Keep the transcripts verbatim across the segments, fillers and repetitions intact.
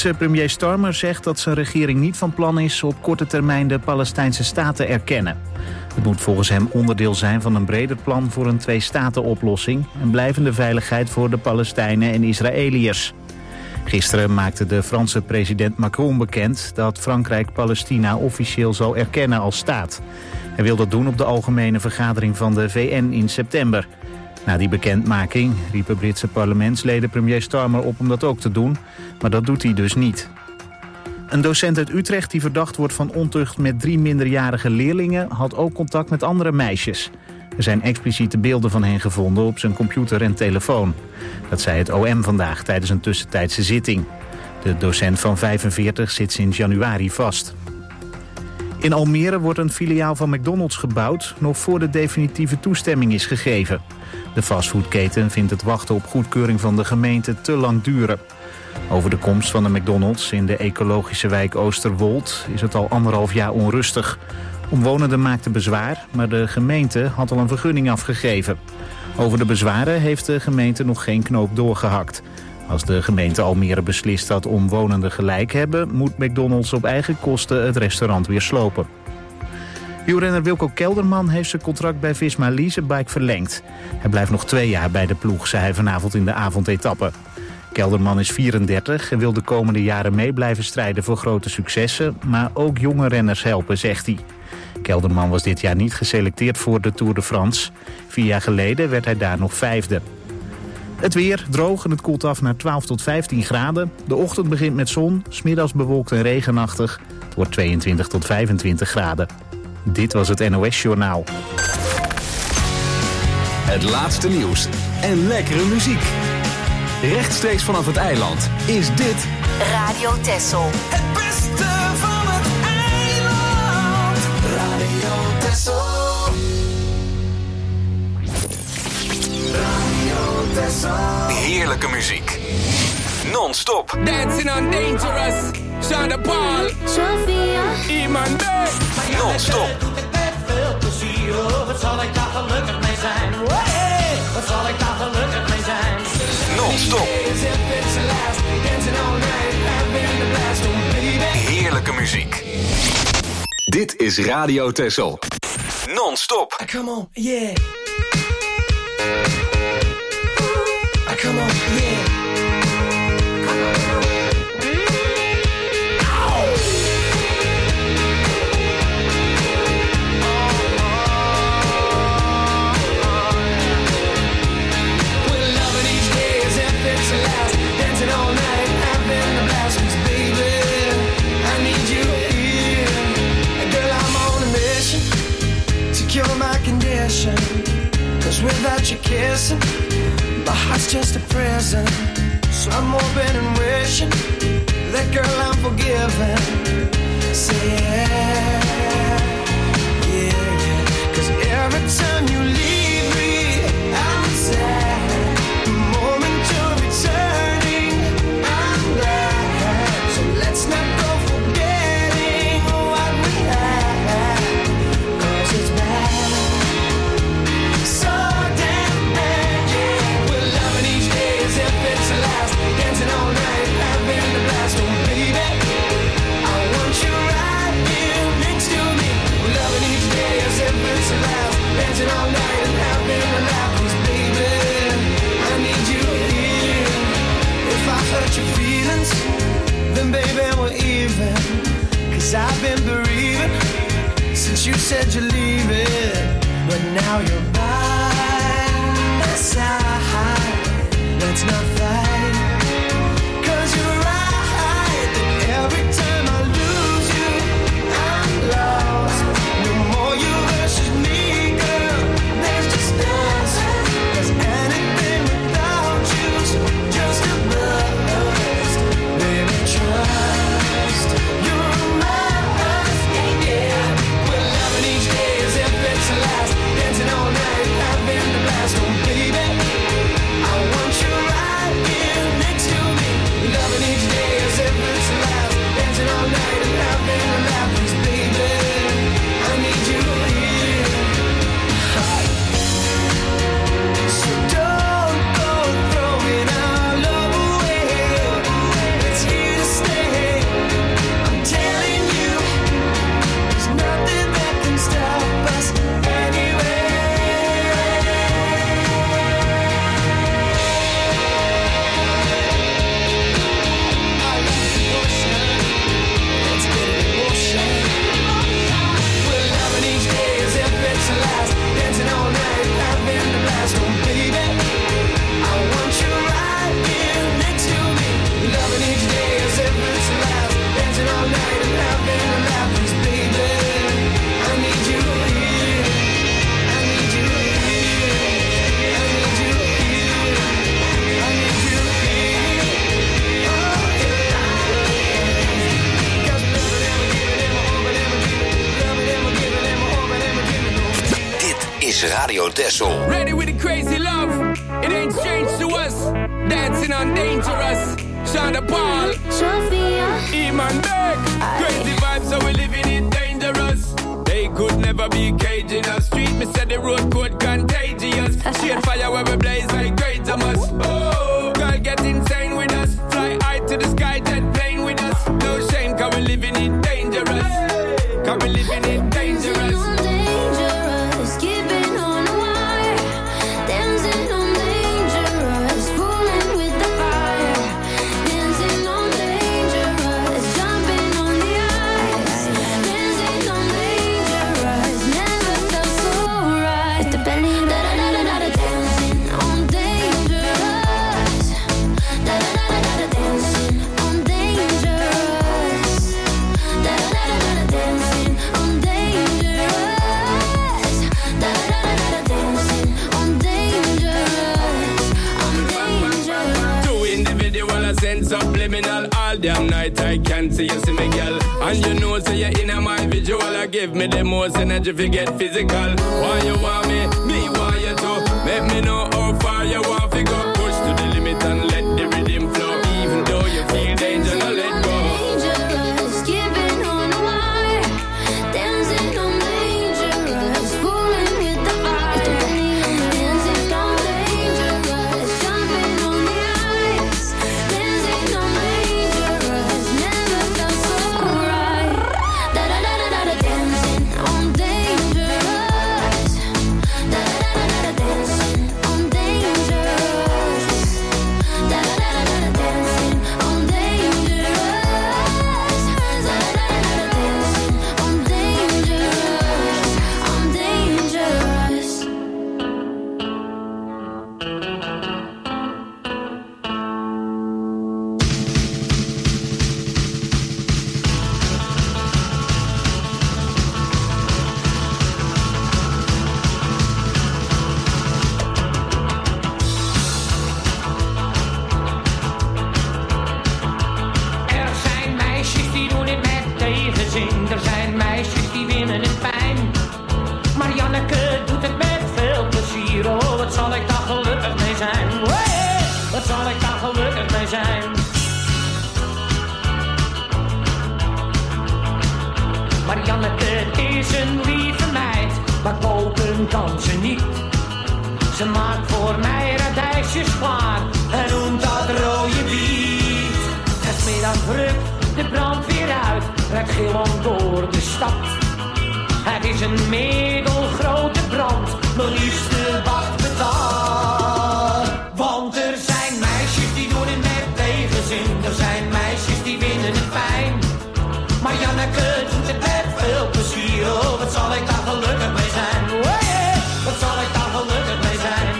Britse premier Starmer zegt dat zijn regering niet van plan is op korte termijn de Palestijnse staat te erkennen. Het moet volgens hem onderdeel zijn van een breder plan voor een twee-staten-oplossing en blijvende veiligheid voor de Palestijnen en Israëliërs. Gisteren maakte de Franse president Macron bekend dat Frankrijk Palestina officieel zal erkennen als staat. Hij wil dat doen op de algemene vergadering van de V N in september. Na die bekendmaking riepen Britse parlementsleden premier Starmer op om dat ook te doen, maar dat doet hij dus niet. Een docent uit Utrecht die verdacht wordt van ontucht met drie minderjarige leerlingen had ook contact met andere meisjes. Er zijn expliciete beelden van hen gevonden op zijn computer en telefoon. Dat zei het O M vandaag tijdens een tussentijdse zitting. De docent van vijfenveertig zit sinds januari vast. In Almere wordt een filiaal van McDonald's gebouwd, nog voor de definitieve toestemming is gegeven. De fastfoodketen vindt het wachten op goedkeuring van de gemeente te lang duren. Over de komst van de McDonald's in de ecologische wijk Oosterwold is het al anderhalf jaar onrustig. Omwonenden maakten bezwaar, maar de gemeente had al een vergunning afgegeven. Over de bezwaren heeft de gemeente nog geen knoop doorgehakt. Als de gemeente Almere beslist dat omwonenden gelijk hebben, moet McDonald's op eigen kosten het restaurant weer slopen. Wielrenner Wilco Kelderman heeft zijn contract bij Visma Leasebike verlengd. Hij blijft nog twee jaar bij de ploeg, zei hij vanavond in de avondetappe. Kelderman is vierendertig en wil de komende jaren mee blijven strijden voor grote successen, maar ook jonge renners helpen, zegt hij. Kelderman was dit jaar niet geselecteerd voor de Tour de France. Vier jaar geleden werd hij daar nog vijfde. Het weer droog en het koelt af naar twaalf tot vijftien graden. De ochtend begint met zon, 's middags bewolkt en regenachtig. Het wordt tweeëntwintig tot vijfentwintig graden. Dit was het N O S-journaal. Het laatste nieuws en lekkere muziek. Rechtstreeks vanaf het eiland is dit Radio Texel. Het beste van het eiland. Radio Texel. Radio Texel. heerlijke muziek. Non-stop. Dancing on Dangerous. Sean Paul. Sophia. Iman Day. Non-stop. Wat zal ik daar gelukkig mee zijn? Hey, wat zal ik daar gelukkig mee zijn? Non-stop. Heerlijke muziek. Dit is Radio Texel. Non-stop. Come on, yeah. Come on, yeah. Cause without you kissing, my heart's just a prison. So I'm hoping and wishing that girl I'm forgiven. Say yeah, yeah, yeah. Cause every time you leave me, I'm sad. The moment you're returning, I'm glad. So let's not go forgetting what we had. Cause it's bad. All night and having a laugh, 'cause baby, I need you here. If I hurt your feelings, then baby we're even. 'Cause I've been bereaving since you said you're leaving. But now you're by my side. Let's not fight. 'Cause you're right that every time I lose you, I'm lost. No more you versus me. Dancing all night, having the blast. Oh baby, I want you right here Texel. Ready with the crazy love. It ain't strange to us. Dancing on Dangerous. Shonda Paul. Sophia. Eman Beck. Crazy vibes, so we living it dangerous. They could never be caging us. Street, me said the road code contagious. Shade fire where we blaze like great Thomas. Oh, girl get insane with us. Fly high to the sky, jet plane with us. No shame, cause we living it dangerous. Cause we living it dangerous. Dangerous, keeping on the wire. Dancing on dangerous, fooling with the fire. Dancing on dangerous, jumping on the ice. Dancing on dangerous, never felt so right. With the belly da da da da da, dancing on dangerous. Da da da da da, dancing on dangerous. Da da da da da, dancing on dangerous. Da da da da da, dancing on dangerous. I'm dangerous. Two individual, I send subliminal. All damn night I can't see you, see me girl. And you know, say you're in my visual. I give me the most energy if you get physical. Why you want me, me want you too. Make me know how far you want to go. Push to the limit and let the rhythm flow. Even though you feel danger, no let go. Dangerous, keeping on the wire. Dancing on dangerous, fooling with the fire. Dancing on dangerous, jumping on the ice. Dancing on dangerous, never felt so right. Da da da da da da, dancing on dangerous. Da da da da da, dancing on dangerous. Da da da da da, dancing on dangerous. Da da da da da, dancing on dangerous. I'm dangerous. Er zijn meisjes die doen het met tegenzin. Er zijn meisjes die winnen het pijn. Maar Janneke doet het met veel plezier. Oh, wat zal ik daar gelukkig mee zijn. Hey, wat zal ik daar gelukkig mee zijn. Maar Janneke is een lieve meid. Maar kopen kan ze niet. Ze maakt voor mij radijsjes klaar en noemt dat rode biet. En 's middags rukt de brandweer uit, rijdt gillend door de stad. Het is een middelgrote brand, mijn liefste wacht betaald. Want er zijn meisjes die doen het met tegenzin, er zijn meisjes die winnen het pijn. Maar Janneke doet het met veel plezier, oh wat zal ik daar gelukkig mee zijn. Hey, wat zal ik daar gelukkig mee zijn.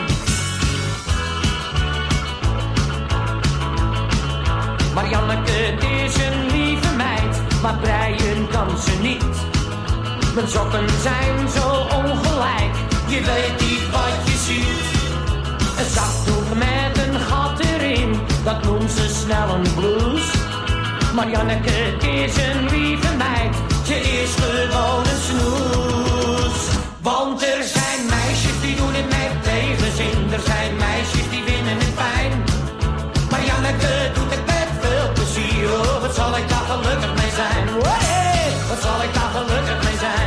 Maar Janneke is een lieve meid, maar breien kan ze niet. Mijn sokken zijn zo ongelijk, je weet niet wat je ziet. Een zakdoek met een gat erin, dat noemt ze snel een blouse. Maar Janneke is een lieve meid, ze is gewoon een snoes. Want er zijn meisjes die doen het met tegenzin, er zijn meisjes die winnen het pijn. Maar Janneke doet het met veel plezier, oh wat zal ik daar gelukkig mee zijn. Hey, wat zal ik daar gelukkig mee zijn.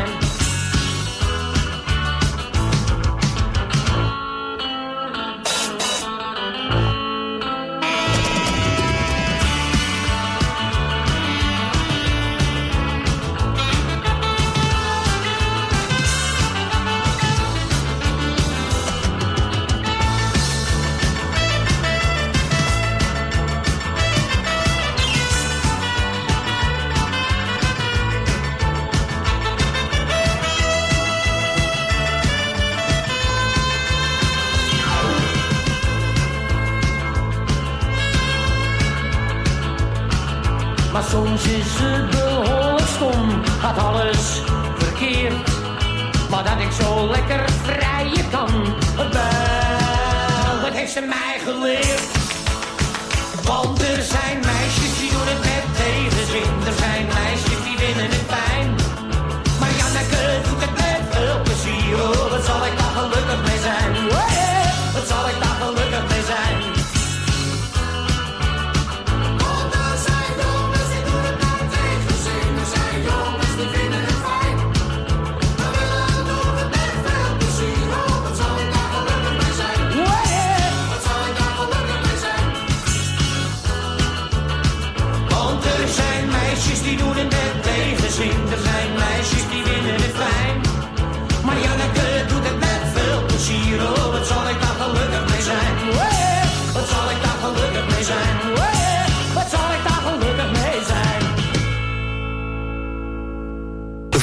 Maar soms is het behoorlijk stom, gaat alles verkeerd. Maar dat ik zo lekker vrijen kan, wel, dat heeft ze mij geleerd. Want er zijn meisjes die doen het met tegenzin, er zijn meisjes die winnen het pijn. Maar Janneke doet het met veel plezier, oh, wat zal ik daar gelukkig mee zijn.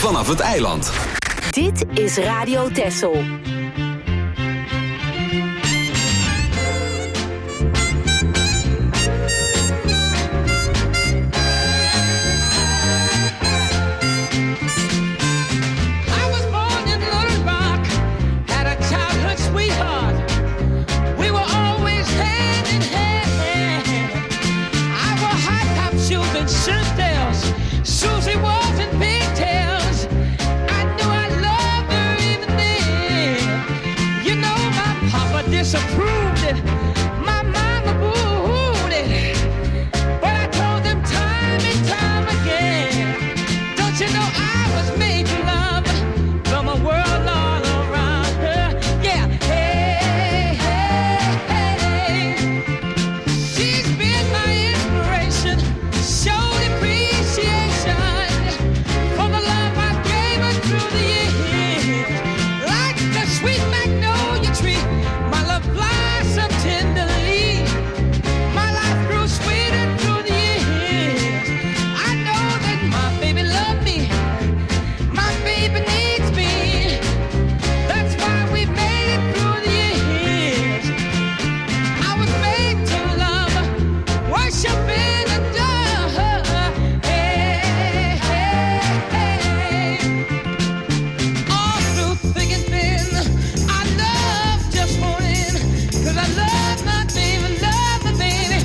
vanaf het eiland. Dit is Radio Texel. Susie was in pigtails. I knew I loved her even then. You know my papa disapproved it. My mama booed it. But I told them time and time again. Don't you know I was made to love from a world all around her? Yeah, hey, hey, hey. She's been my inspiration. Showed appreciation for the love I gave her through the years. Like the sweet magnolia tree, my love blossomed tenderly. My life grew sweeter through the years. I know that my baby loved me. My baby needs me. That's why we made it through the years. I was made to love, worship and adore her. Hey, hey, hey. All through thick and thin, I love just one in. 'Cause I love my baby, love my baby.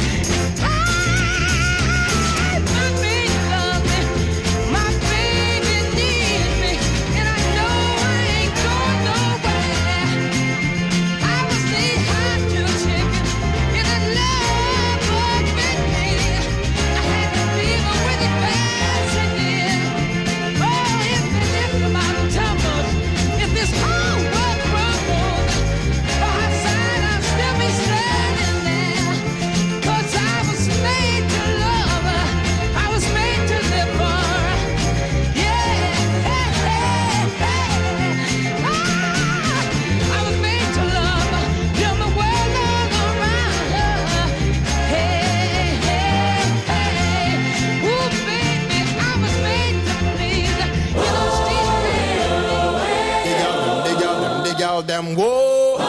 Ah, my baby love me. My baby needs me. And I know I ain't going nowhere. I was knee-high to a chicken in a love bug bit me. I had to fever with it passing in. Oh, if the lift mountain tumbles, if this whole world crumbles, by her side I'll still be standing there. 'Cause I was made to love her. I was made to live for her. Yeah, hey, hey, hey. Ah, I was made to love her. Feel the world all around her. Hey, hey, hey. Ooh, baby, I was made to please. You know, Dig out them, dig out them, dig out them, whoa.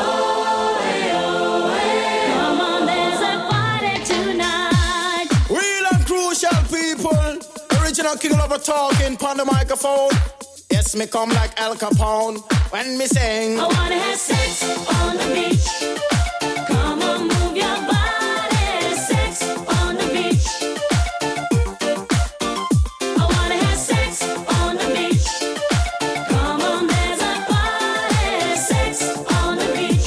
Come on, there's a party tonight. Real and crucial people. Original king of a talking on the microphone. Yes, me come like Al Capone when me sing. I wanna have sex on the beach. Come on, move your body. Sex on the beach. I wanna have sex on the beach. Come on, there's a party. Sex on the beach.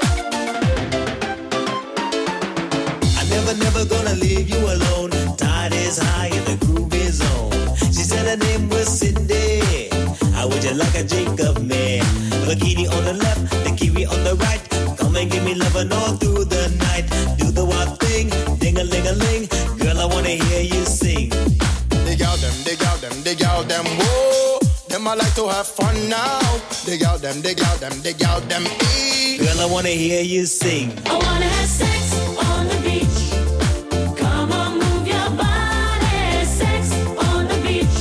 I'm never, never gonna leave you alone. Tide is high and the groove is on. She said her name was Cindy. How would you like a drink of me? Bikini on the left, the kiwi on the right. Come and give me lovin' all through the night. Do the wild thing, ding-a-ling-a-ling. Girl, I wanna hear you sing. Dig out them, dig out them, dig out them, whoa. Them I like to have fun now. Dig out them, dig out them, dig out them, ee. Girl, I wanna hear you sing. I wanna have sex on the beach. Come on, move your body. Sex on the beach.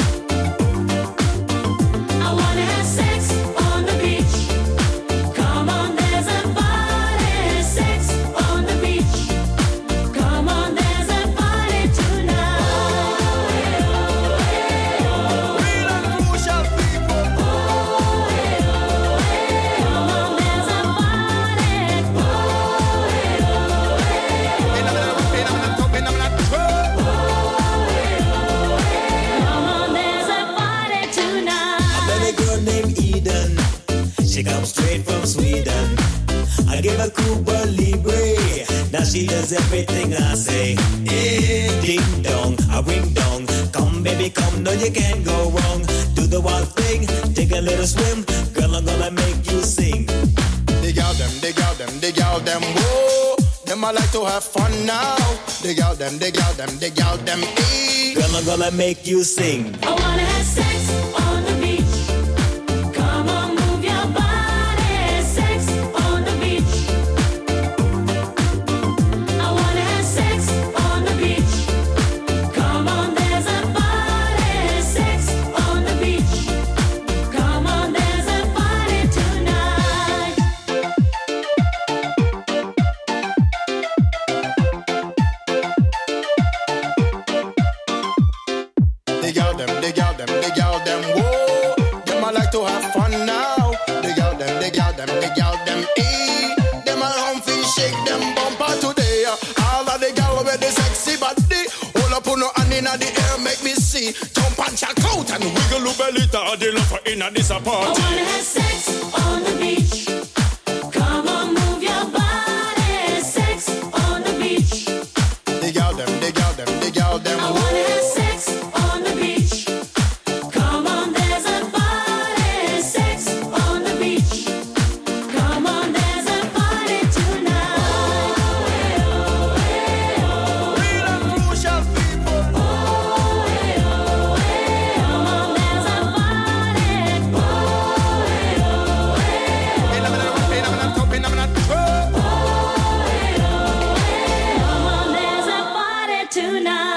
I wanna have sex on the beach. Come on, there's a party. Sex on the beach. Come on, there's a party tonight. Real and crucial people. Come on, there's a party. In a minute, in a minute, top, in a minute, twirl. Come on, there's a party tonight. Met a girl named Eden. She comes straight from Sweden. I give her Cuba Libre. Now she does everything I say. Eh, ding dong, a ring dong. Come baby, come, no you can't go wrong. Do the wild thing, take a little swim. Girl, I'm gonna make you sing. Dig out them, dig out them, dig out them, whoa. Them I like to have fun now. Dig out them, dig out them, dig out them, ee. Girl, I'm gonna make you sing. I wanna have sex on the beach. Come on, move your body. Sex on the beach. I wanna have sex on the beach. Come on, there's a party. Sex on the beach. The girl them, the girl them, the girl them, whoa. Them I like to have fun now. The girl them, the girl them, the girl them, eh. Them around fi shake them bumper today. All of the girl with the sexy body. Hold up on no hand inna the air, make me see. Jump and check out and wiggle your belly. Ta the love for inna this a party. I wanna have sex on the beach. Come on, move your body. Sex on the beach. The girl them, the girl them, the girl them. I wanna have sex on the beach. Come on, there's a party. Sex on the beach. Come on, there's a party tonight. Oh, hey, oh, hey, oh. Real and crucial people. Oh, hey, oh, hey, oh. Come on, there's a party. Oh, hey, oh, hey, oh. In a minute, in a minute, top, in a minute. Oh, hey, oh, hey, oh. Come on, there's a party tonight.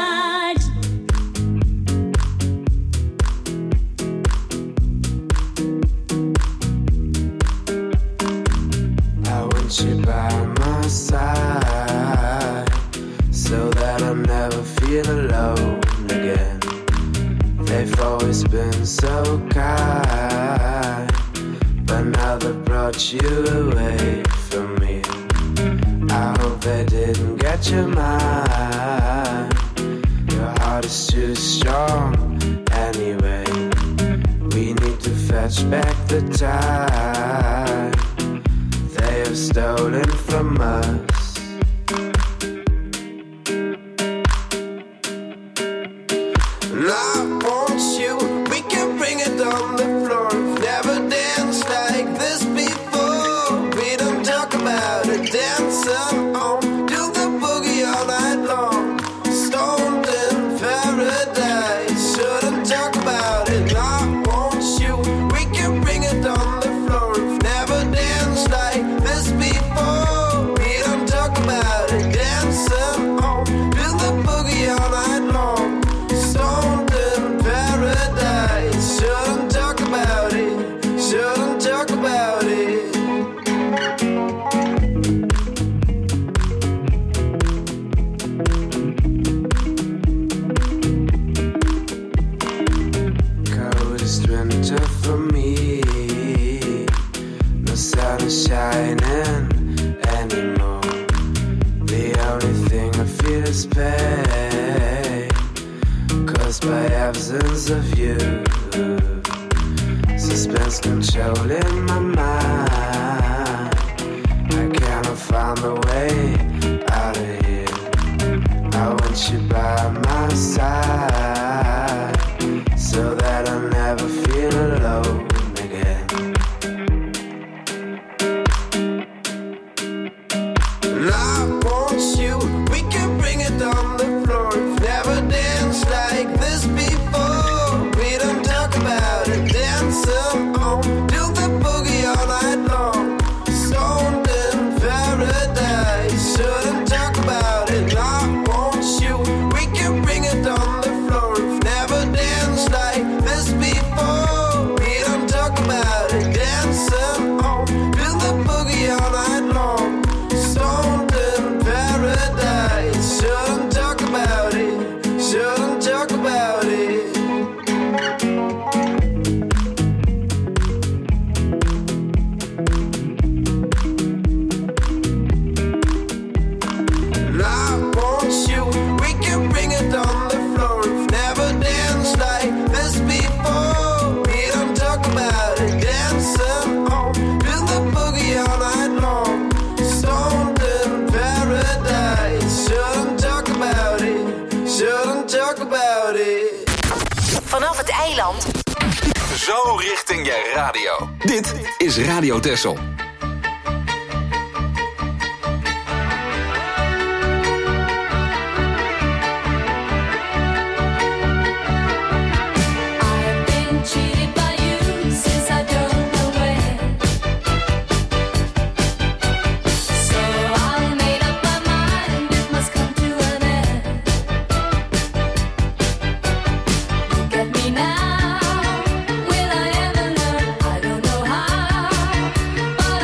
I want you by my side so that I never feel alone again. They've always been so kind, but now they've brought you away from me. I hope they didn't get your mind. Your heart is too strong anyway. We need to fetch back the time they have stolen from us. And I want you, we can bring it on the floor. We've never danced like this before. We don't talk about it, dancing on, do the boogie all night long. Stoned in paradise, shouldn't talk about it. I want you, we can bring it on the floor. We've never danced like this before. We don't talk about it, dancing on, do the boogie all night long. Stoned in paradise, shouldn't talk about it, shouldn't talk about it. Coldest winter for me, no sun is shining anymore. The only thing I feel is pain, caused by absence of you. Suspense controlling my mind. I cannot find a way out of here. I want you by my side so that I never feel alone again. And I want you, we can bring it on the floor. We've never danced like this before. We don't talk about it, dancing on, do the boogie all night long. Stoned in paradise, shouldn't talk about it. I want you, we can bring it on the floor. We've never danced like this before. We don't talk about it, dancing on, do the boogie all night long. Stoned in paradise, shouldn't talk about it, shouldn't talk about it. And I want you, we can bring it on the floor. We've never danced like this before. We don't talk about it, dancing on, do the boogie all night long. Stoned in paradise, shouldn't talk about it, shouldn't talk about it. Vanaf het eiland Zo richting je radio. Dit is Radio Texel. I've been cheated by you since I don't know when. So I made up my mind it must come to an end. Look at me now, will I ever learn? I don't know how, but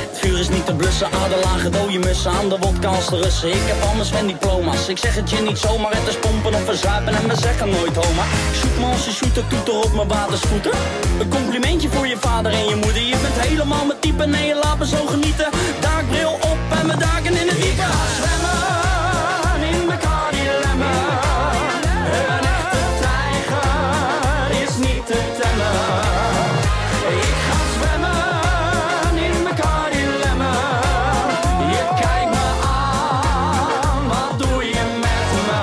Het vuur is niet te blussen, aderlagen dode mussen. Aan de wodka als de Russen. Ik heb anders mijn diploma's. Ik zeg het je niet zomaar, het is pompen of verzuipen en we zeggen nooit homa. Zoek me als je shooter, toeter op mijn waterscooter. Een complimentje voor je vader en je moeder. Je bent helemaal mijn type, nee je laat me zo genieten. Daakbril op en mijn daken in het diepe. Ik ga zwemmen in Bacardi Lemon. Een echte tijger is niet te temmen. Ik ga zwemmen in Bacardi Lemon. Je kijkt me aan, wat doe je met me?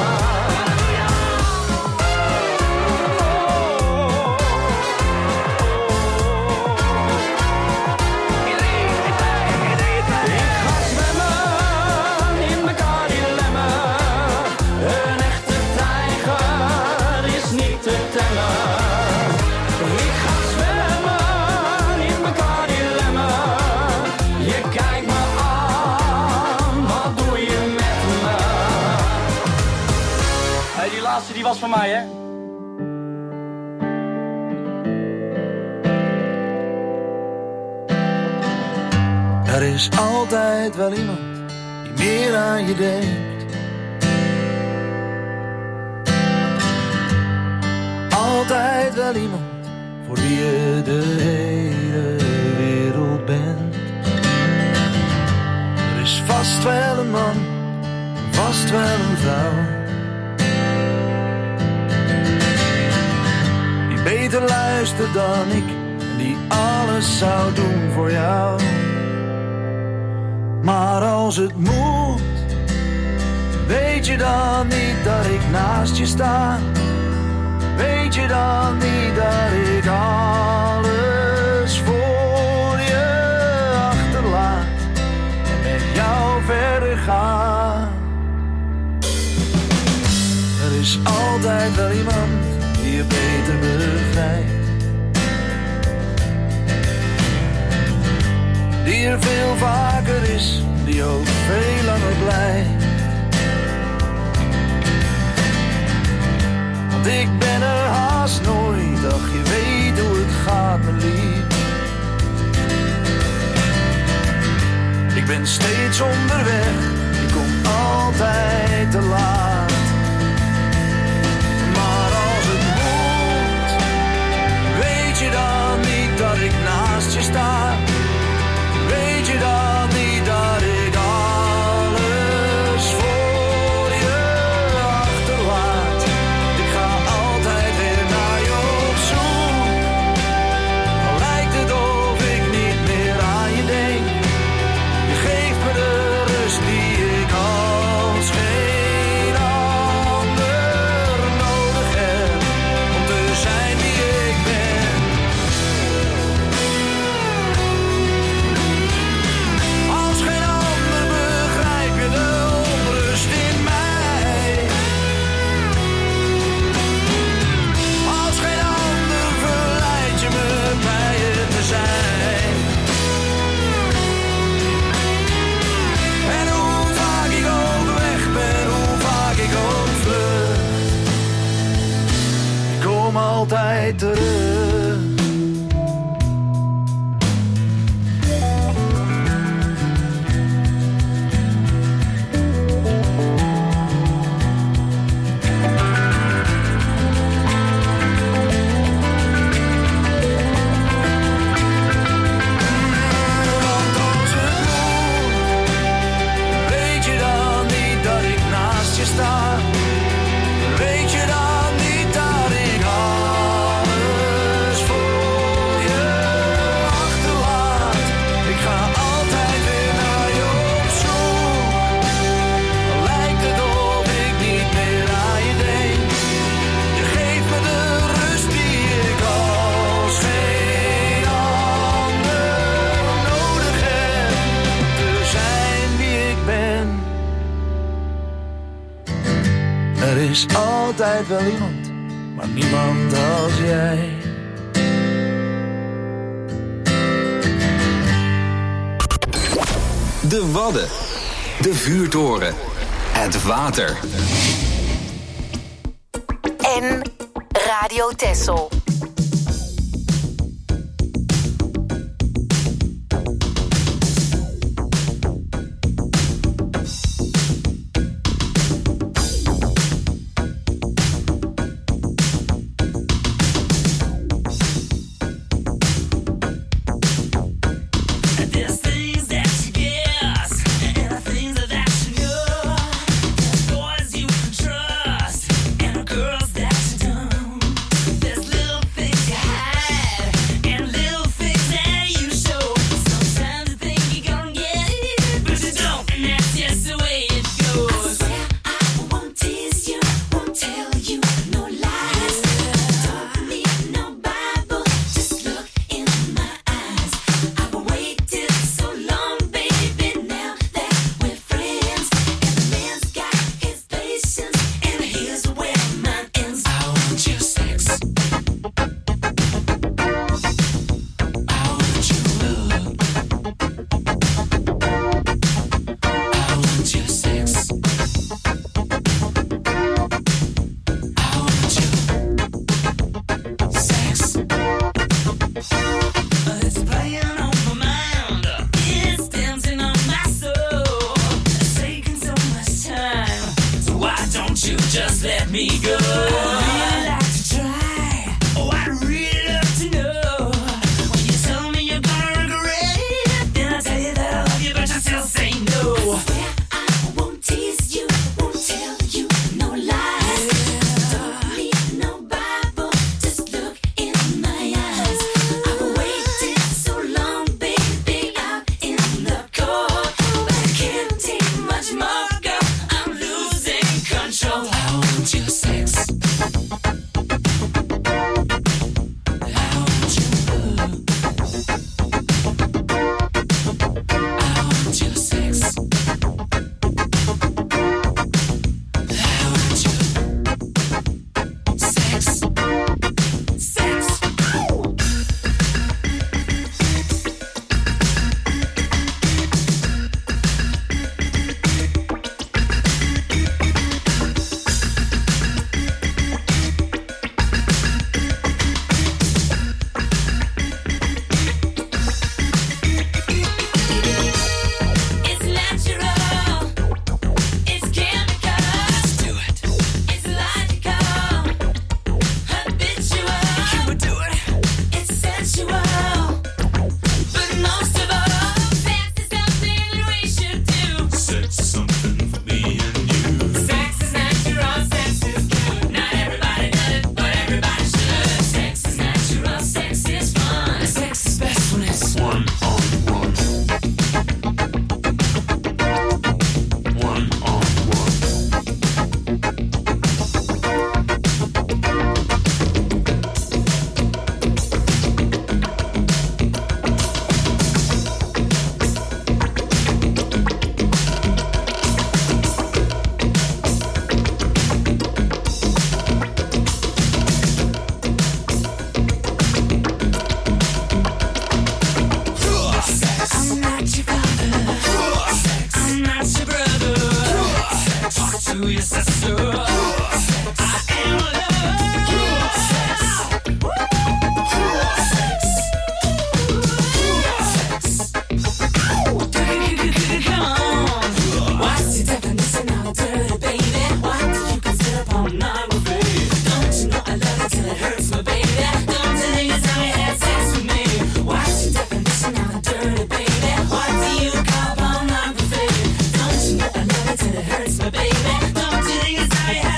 Ik ga zwemmen in Bacardi Lemon. Een echte tijger is niet te temmen. Ik ga zwemmen in Bacardi Lemon. Je kijkt me aan, wat doe je met me? Hey, die laatste die was van mij, hè? Er is altijd wel iemand die meer aan je denkt. Altijd wel iemand voor wie je de hele wereld bent. Er is vast wel een man, vast wel een vrouw, die beter luistert dan ik en die alles zou doen voor jou. Maar als het moet, weet je dan niet dat ik naast je sta? Weet je dan niet dat ik alles voor je achterlaat en met jou verder ga? Er is altijd wel iemand die je beter begrijpt, die er veel vaker is, die ook veel langer blijft. Want ik ben er haast nooit, ach je weet hoe het gaat me lief. Ik ben steeds onderweg, ik kom altijd te laat. Maar als het moet, weet je dan niet dat ik naast je sta? Weet je dan niet dat ik alles voor je achterlaat? Ik ga altijd weer naar je op zoek. Al lijkt het of ik niet meer aan je denk. Je geeft me de rust die ik als geen ander nodig heb om te zijn wie ik ben. Als geen ander begrijp je de onrust in mij. Als geen ander verleid je me bij je te zijn. En hoe vaak ik ook weg ben, hoe vaak ik ook vlucht, ik kom altijd terug. Want als het moet, weet je dan niet dat ik naast je sta? Weet je dan niet dat ik alles voor je achterlaat? Ik ga altijd weer naar je op zoek. Al lijkt het of ik niet meer aan je denk. Je geeft me de rust die ik als geen ander nodig heb om te zijn wie ik ben. Er is altijd wel iemand, maar niemand als jij. De Wadden. De vuurtoren. Het water. En Radio Texel. me go. I'd really like to try. Oh, I'd really love to know. When you tell me you're gonna regret it, then I tell you that I love you, but you still say no. I swear I won't tease you, won't tell you no lies. Don't need no Bible, just look in my eyes. I've waited so long, baby, out in the cold, but I can't take much more, girl. I'm losing control. I want your sex. Baby, don't you think it's how you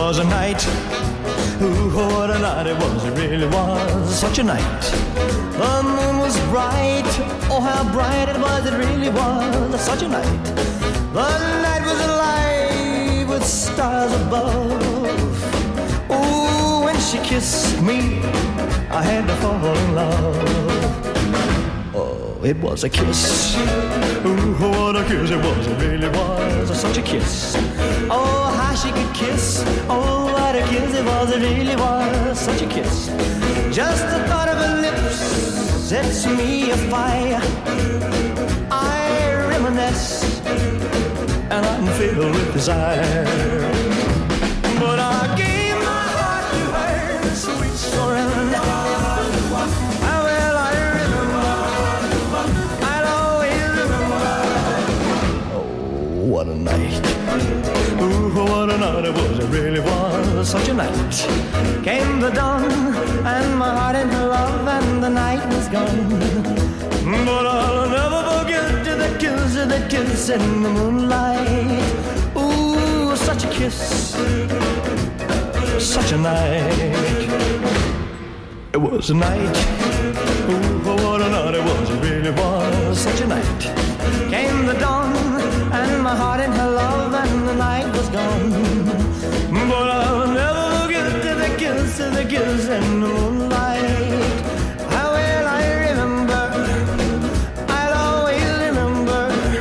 was a night. Ooh, what a night it was, it really was such a night. The moon was bright, oh how bright it was, it really was such a night. The night was alive with stars above. Ooh, when she kissed me, I had to fall in love. Oh, it was a kiss. Ooh, what a kiss it was, it really was such a kiss. Oh, how she could kiss. Oh, what a kiss it was, it really was such a kiss. Just the thought of her lips sets me afire. I reminisce and I'm filled with desire. But I gave my heart to her, sweet surrender. How well I remember, I'll always remember. Oh, what a night. Ooh, what a night it was, it really was such a night. Came the dawn, and my heart in her love, and the night was gone. But I'll never forget the kiss, the kiss in the moonlight. Ooh, such a kiss, such a night. It was a night. Ooh, what a night it was, it really was such a night. Came the dawn, and my heart in her love, and the night was gone. But I'll never forget the kiss, the kiss in the moonlight. How well I remember, I'll always remember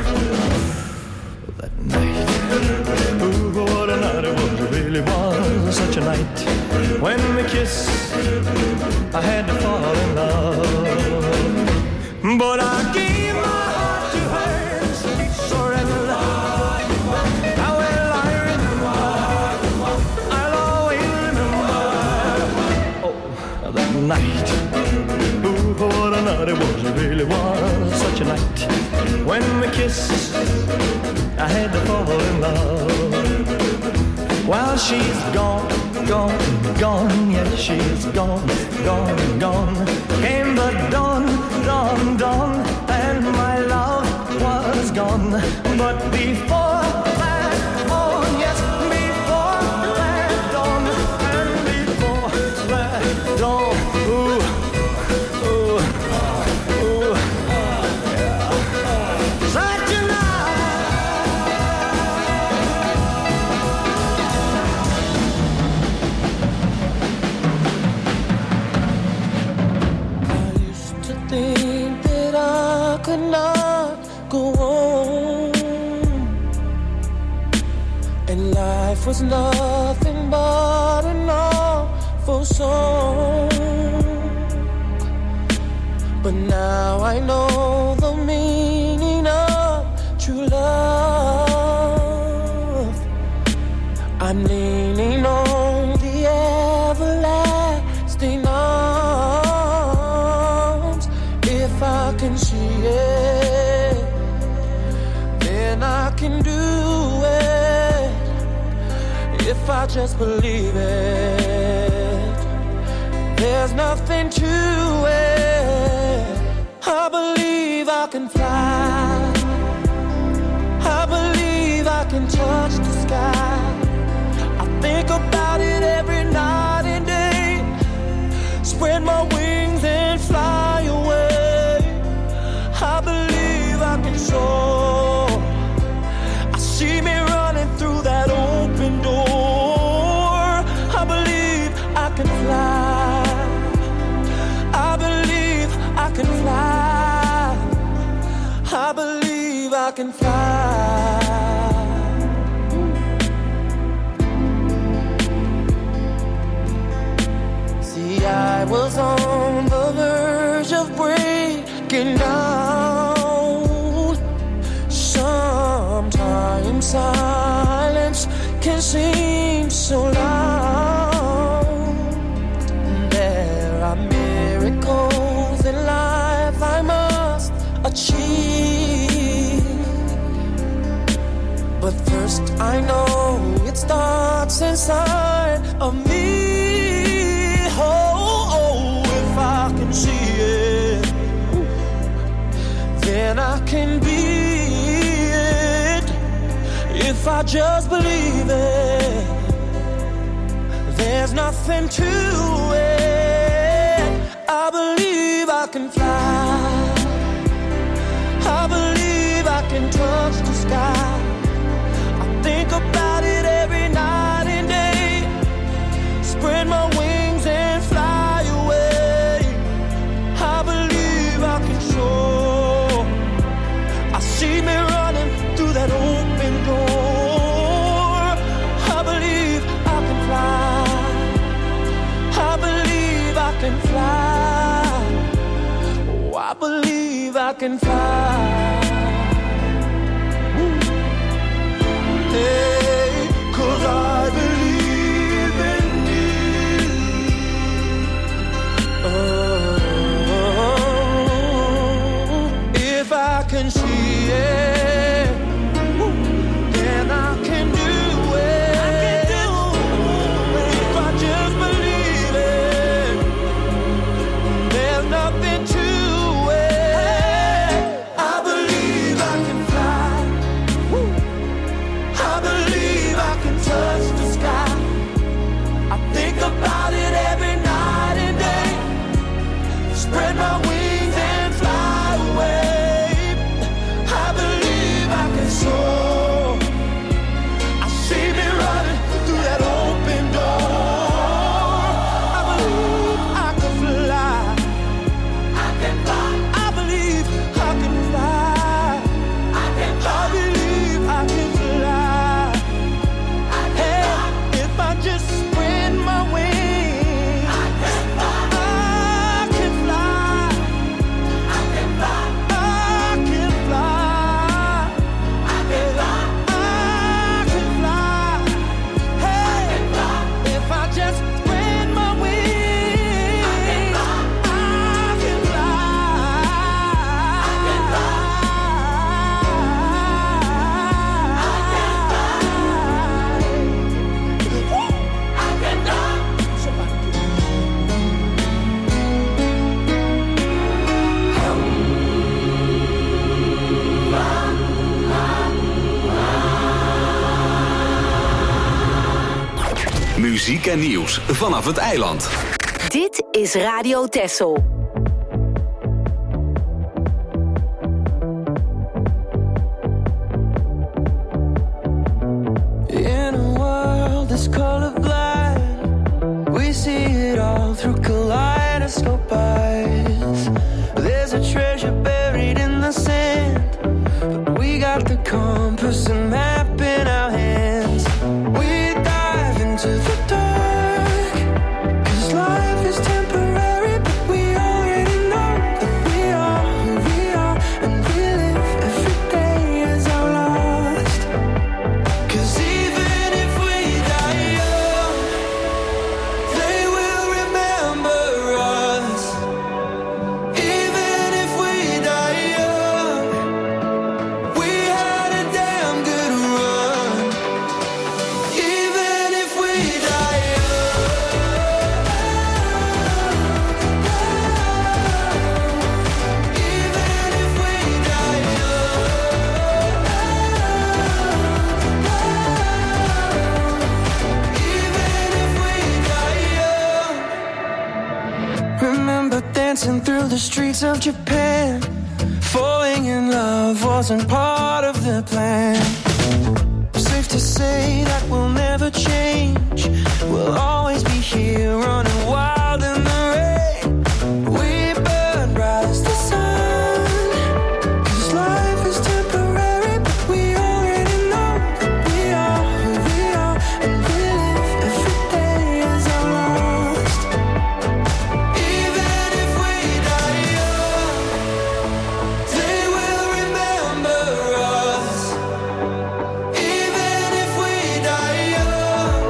that night. Ooh, what a night it was, it really was such a night. When we kissed, I had to fall in love. But I gave my heart to her, sweet surrender. How well I remember, I'll always remember. Oh, that night. Ooh, what a night it was, it really was such a night. When we kissed, I had to fall in love. While she's gone, gone, gone, yeah, she's gone, gone, gone. Came the dawn, dawn, dawn, and my love was gone. But before that dawn, yes, before that dawn, and before that dawn, ooh, ooh, ooh, yeah. Such a think that I could not go on, and life was nothing but an awful song. But now I know the meaning of true love. I'm leaning on the everlasting arms. If I can see it, then I can do it. If I just believe it, there's nothing to it. I believe I can fly. I believe I can touch the sky. I think about it every night and day. Spread my wings and fly away. I believe I can soar. I see me running through that open door. I believe I can fly. I believe I can fly. I believe I can fly. See, I was on the verge of breaking down. Sometimes silence can seem so loud. There are miracles in life I must achieve. But first I know it starts inside of me. Oh, oh, if I can see it, then I can be it. If I just believe it, there's nothing to it. I believe I can fly. I believe I can touch the sky. I think about it every night and day. Spread my wings and fly away. I believe I can soar. I see me running through that open door. I believe I can fly. I believe I can fly. Oh, I believe I can fly. Hey, 'cause I believe in you. Oh, if I can see it, then I can do it. I can do it. If I just believe it, there's nothing to it. I believe I can fly. I believe I can touch the sky. I think about it every night and day. Spread my wings and fly away. I believe I can soar. I see me running through that open door. I believe I can fly. I can fly. I believe I can fly. I can fly. I believe I can fly. Hey, if I just spread my wings, I can fly. I can fly. I can fly. I can fly. I can fly. I can fly. Hey, if I just spread my wings, I can fly. I can Muziek en nieuws vanaf het eiland. Dit is Radio Texel. In a world that's colorblind, we see it all through kaleidoscope eyes. There's a treasure buried in the sand, but we got the compass and map in our hands. We dive into the dark, 'cause life is temporary, but we already know that we are who we are, and we live every day as our last. 'Cause even if we die young, they will remember us. Even if we die young, we had a damn good run. Even if we die young, even if we die young, even if we die young. Remember dancing through the streets of Japan. Falling in love wasn't part of the plan. Safe to say that we'll never change. We'll always be here running wild in the rain. We burn bright as the sun, 'cause life is temporary, but we already know that we are who we are, and we live every day as our last. Even if we die young, they will remember us. Even if we die young,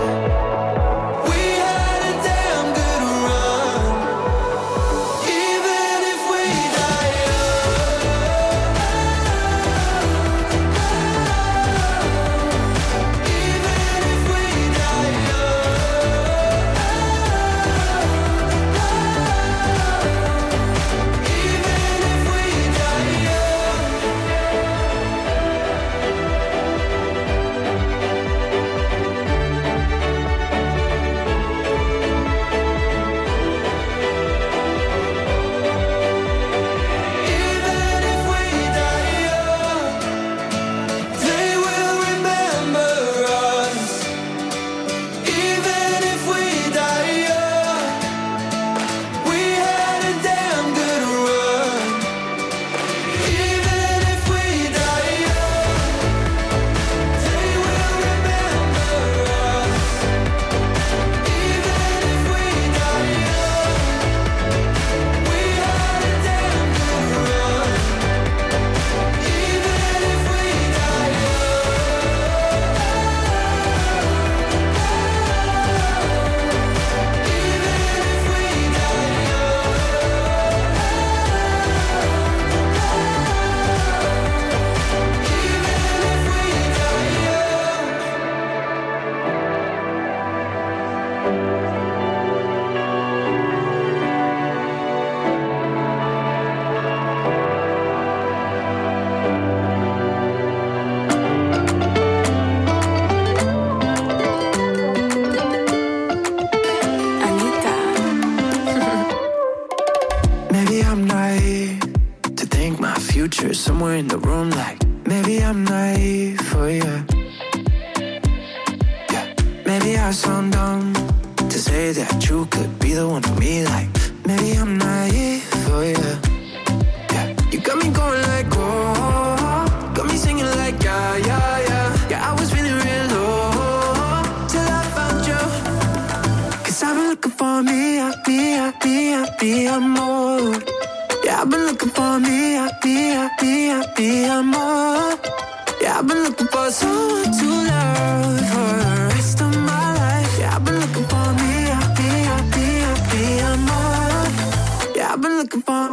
maybe I sound dumb to say that you could be the one for me. Like, maybe I'm naive, oh yeah. Yeah, you got me going like, oh, got me singing like, yeah, yeah, yeah. Yeah, I was feeling real low till I found you. Cause I've been looking for me, I be, I be, I be, I'm more. Yeah, I've been looking for me, I be, I be, I be, I'm more. Yeah, I've been looking for someone to love for the rest of my life. Yeah, I've been looking for me, I be, I be, I be, I'm more. Yeah, I've been looking for.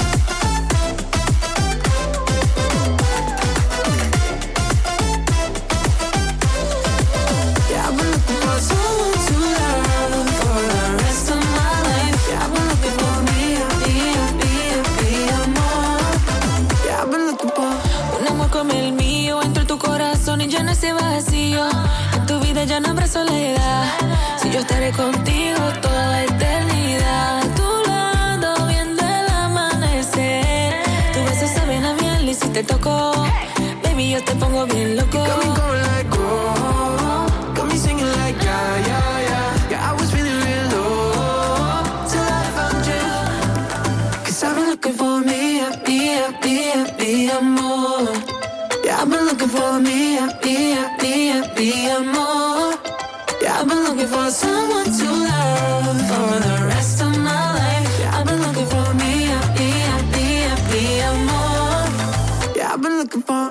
Yeah, I've been looking for someone to love for the rest of my life. Yeah, I've been looking for me, I be, I be, I be, I'm more. Yeah, I've been looking for. Un amor como el mío entró en tu corazón y llena ese vacío. En tu vida ya no habrá soledad. Si yo estaré contigo toda la eternidad. A tu lado viendo el amanecer. Tus besos saben a miel y si te toco, baby, yo te pongo bien loco. Got me going like, oh, got me singing like, yeah, yeah, yeah. Yeah, I was feeling real low till I found you. Cause I've been looking for me, I be, I be, I be, I'm more. Yeah, I've been looking for me, I be, I be, I be, I'm more. Yeah, I've been looking for someone to love for the rest of my life. Yeah, I've been looking for me, I be, I be, I be, I'm more. Yeah, I've been looking for.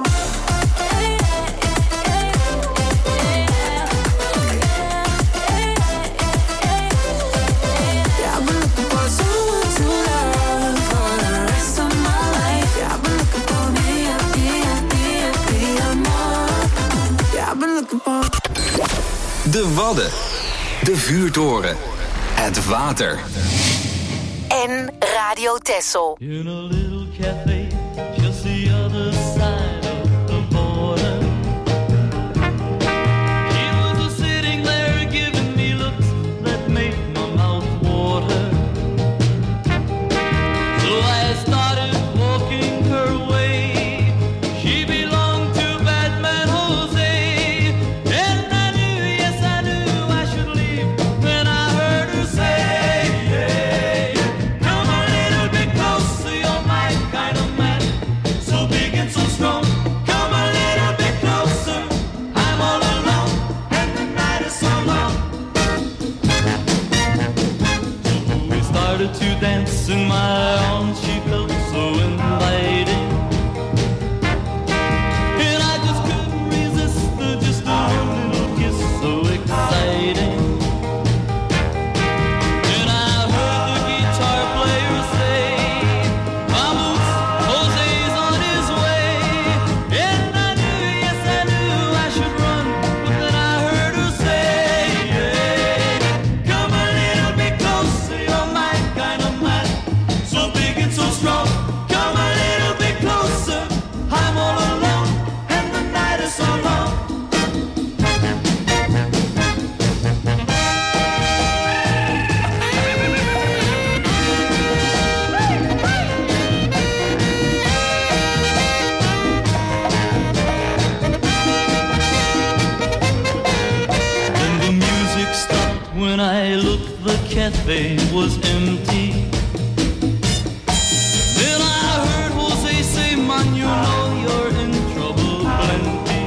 De Wadden. De Vuurtoren. Het water. En Radio Texel. In a little cafe, just the other side of the border. He was just sitting there giving me looks that made my mouth water. So I started walking her way. She belonged to Batman Jose. And I knew, yes I knew I should leave. Then I heard her say, hey, come a little bit closer, you're my kind of man. So big and so strong, come a little bit closer. I'm all alone and the night is so long. So we started to dance in my arms, she felt so inviting. And I just couldn't resist the just a little kiss, so exciting. And I heard the guitar player say, vamos, Jose's on his way. And I knew, yes I knew I should run, but then I heard her say, hey, come a little bit closer, you're my kind of man. So big and so strong, come a little bit closer. I'm all alone and the night is so long. Then the music stopped when I looked, the cafe was empty. Then I heard Jose say, man, you know you're in trouble plenty.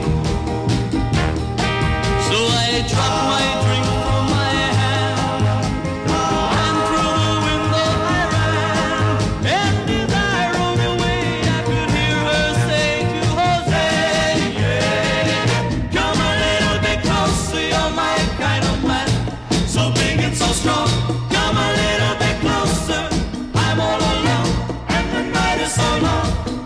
So I dropped my drink from my hand, and through the window I ran. And as I rode away, I could hear her say to Jose, yeah, come a little bit closer, you're my kind of man. So big and so strong, come a little bit closer. I'm all alone and the night is so long.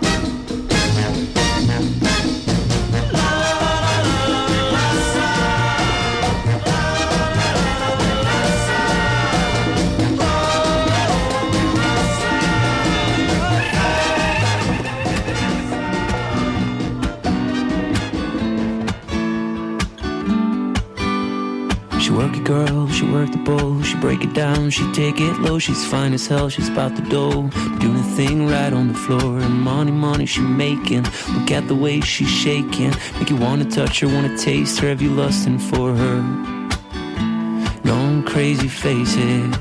She work it, girl, she work the bowl. She break it down, she take it low. She's fine as hell, she's about the dough. Doing a thing right on the floor. And money, money she making. Look at the way she's shaking. Make you wanna touch her, wanna taste her. Have you lusting for her? gone crazy, face it.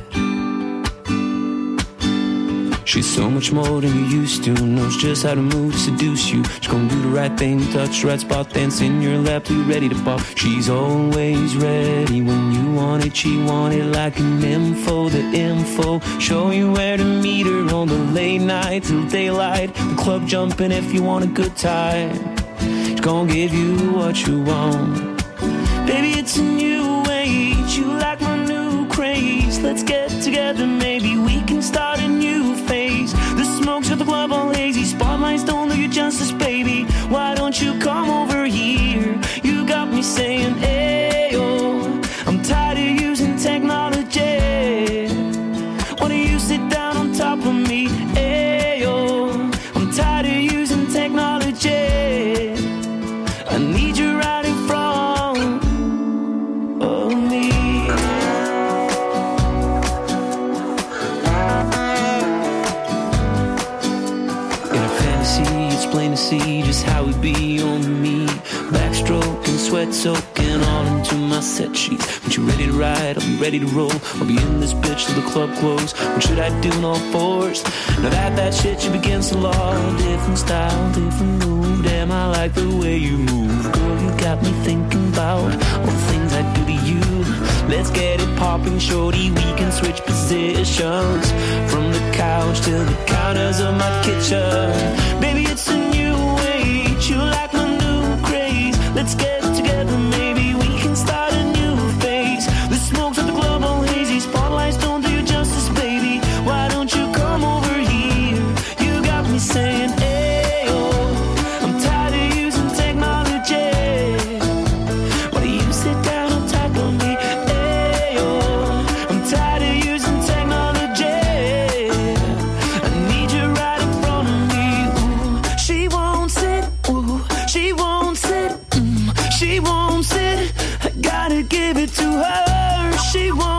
She's so much more than you used to. Knows just how to move, seduce you. She's gonna do the right thing, touch the right spot, dance in your lap till you're ready to pop. She's always ready when you want it. She want it like an info, the info. Show you where to meet her on the late night till daylight. The club jumping if you want a good time. She's gonna give you what you want. Baby, it's a new age. You like my new craze. Let's get together, maybe we can start a new phase. The smoke's at the club all hazy. Spotlights don't do you justice, baby. Why don't you come over here? You got me saying, ayo. I'm tired of using technology. Why don't you sit down on top of me? Ayo. I'm tired of using technology. I need you right in front of me. Plain to see just how it be on me. Backstroke and sweat soaking all into my set sheets. When you're ready to ride, I'll be ready to roll. I'll be in this bitch till the club close. What should I do in all fours? Now that that shit you begins to law. Different style, different move. Damn, I like the way you move. Girl, you got me thinking about all the things I do to you. Let's get it popping, shorty. We can switch positions from the couch to the counters of my kitchen. Baby, it's a new age. You like my new craze. Let's get together, maybe we can start a new phase. The smoke's at the club all hazy. Spotlights don't do you justice, baby. Why don't you come over here? You got me saying, ayo. I'm tired of using technology. Why do you sit down on top of me? Ayo. I'm tired of using technology. I need you right in front of me. Ooh, she won't sit. Ooh, she won't sit. Mm, she won't sit. I gotta give it to her. She won't.